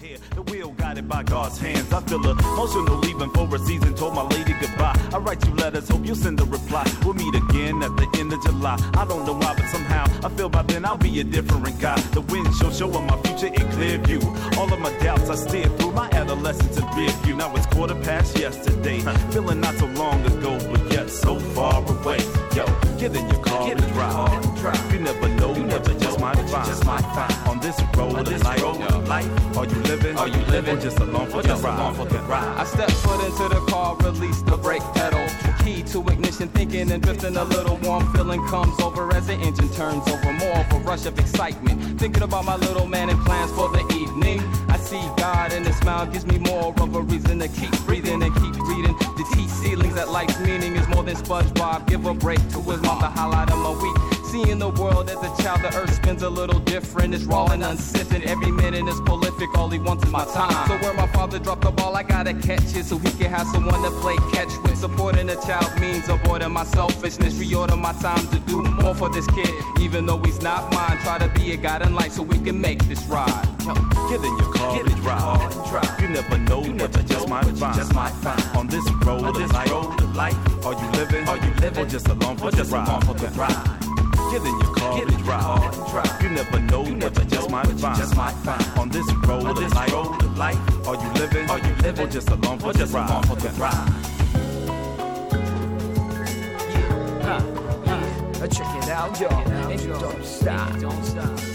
here. The wheel guided by God's hands. I feel emotional leaving for a season. Told my lady goodbye. I write you letters, hope you'll send a reply. We'll meet again at the end of July. I don't know why, but somehow I feel by then I'll be a different guy. The wind showing my future in clear view. All of my doubts I steered through my adolescence in rear view. Now it's 15:15 yesterday. Feeling not so long ago, but yet so far away. Yo, get in your car and drive. You never know, you never just might find. On this road of life, are you living? Or just along for the ride? I step foot into the car, release the brake pedal. Key to ignition, thinking and drifting a little warm feeling comes over as the engine turns over. More of a rush of excitement, thinking about my little man and plans for the evening. I see God and his smile gives me more of a reason to keep breathing and keep reading. The T ceilings that life's meaning is more than SpongeBob. Give a break to his mom, the highlight of my week. Seeing the world as a child, the earth spins a little different. It's raw and unsifted, every minute is prolific. All he wants is my time. So where my father dropped the ball, I gotta catch it so he can have someone to play catch with. Supporting a child means avoiding my selfishness. Reorder my time to do more for this kid, even though he's not mine. Try to be a guide in life so we can make this ride. Get in your car and drive. You never know, you never just might find. On this road of life, are you living? Or just along for the ride? Get in your car and drive. You never know, you never just might find. On this road of life, are you living? Or just along for the ride? Check it out, yo, and you don't stop.